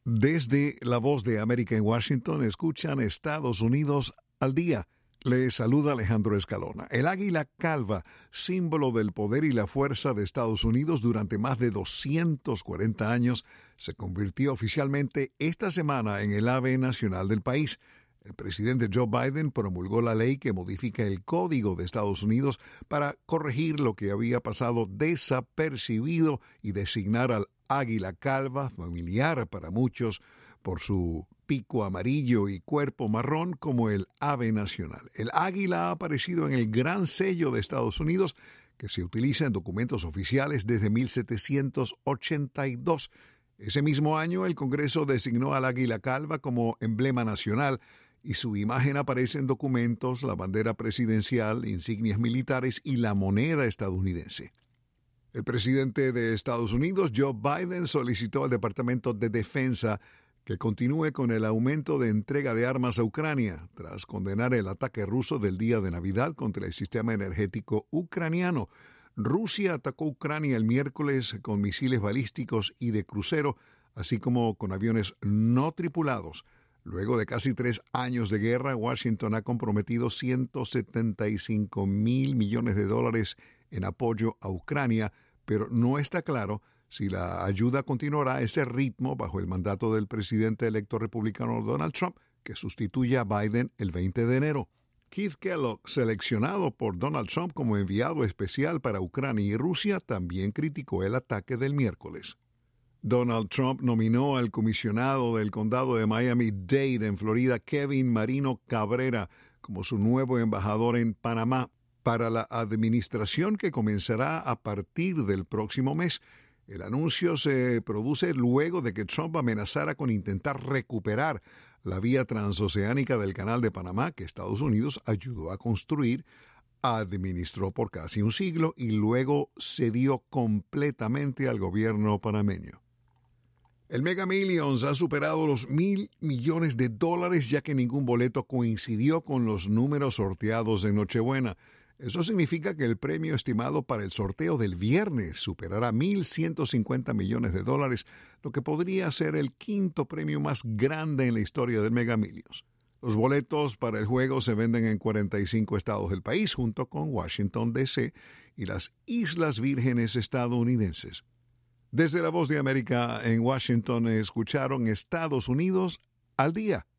Desde La Voz de América en Washington, escuchan Estados Unidos al día. Les saluda Alejandro Escalona. El águila calva, símbolo del poder y la fuerza de Estados Unidos durante más de 240 años, se convirtió oficialmente esta semana en el ave nacional del país. El presidente Joe Biden promulgó la ley que modifica el Código de Estados Unidos para corregir lo que había pasado desapercibido y designar al águila calva, familiar para muchos por su pico amarillo y cuerpo marrón, como el ave nacional. El águila ha aparecido en el Gran Sello de Estados Unidos, que se utiliza en documentos oficiales desde 1782. Ese mismo año, el Congreso designó al águila calva como emblema nacional y su imagen aparece en documentos, la bandera presidencial, insignias militares y la moneda estadounidense. El presidente de Estados Unidos, Joe Biden, solicitó al Departamento de Defensa que continúe con el aumento de entrega de armas a Ucrania, tras condenar el ataque ruso del día de Navidad contra el sistema energético ucraniano. Rusia atacó Ucrania el miércoles con misiles balísticos y de crucero, así como con aviones no tripulados. Luego de casi 3 años de guerra, Washington ha comprometido $175 mil millones en apoyo a Ucrania, pero no está claro si la ayuda continuará a ese ritmo bajo el mandato del presidente electo republicano Donald Trump, que sustituye a Biden el 20 de enero. Keith Kellogg, seleccionado por Donald Trump como enviado especial para Ucrania y Rusia, también criticó el ataque del miércoles. Donald Trump nominó al comisionado del condado de Miami-Dade en Florida, Kevin Marino Cabrera, como su nuevo embajador en Panamá para la administración que comenzará a partir del próximo mes. El anuncio se produce luego de que Trump amenazara con intentar recuperar la vía transoceánica del Canal de Panamá que Estados Unidos ayudó a construir, administró por casi un siglo y luego cedió completamente al gobierno panameño. El Mega Millions ha superado los $1,000 millones, ya que ningún boleto coincidió con los números sorteados en Nochebuena. Eso significa que el premio estimado para el sorteo del viernes superará $1,150 millones, lo que podría ser el quinto premio más grande en la historia del Mega Millions. Los boletos para el juego se venden en 45 estados del país, junto con Washington, D.C. y las Islas Vírgenes estadounidenses. Desde La Voz de América en Washington escucharon Estados Unidos al día.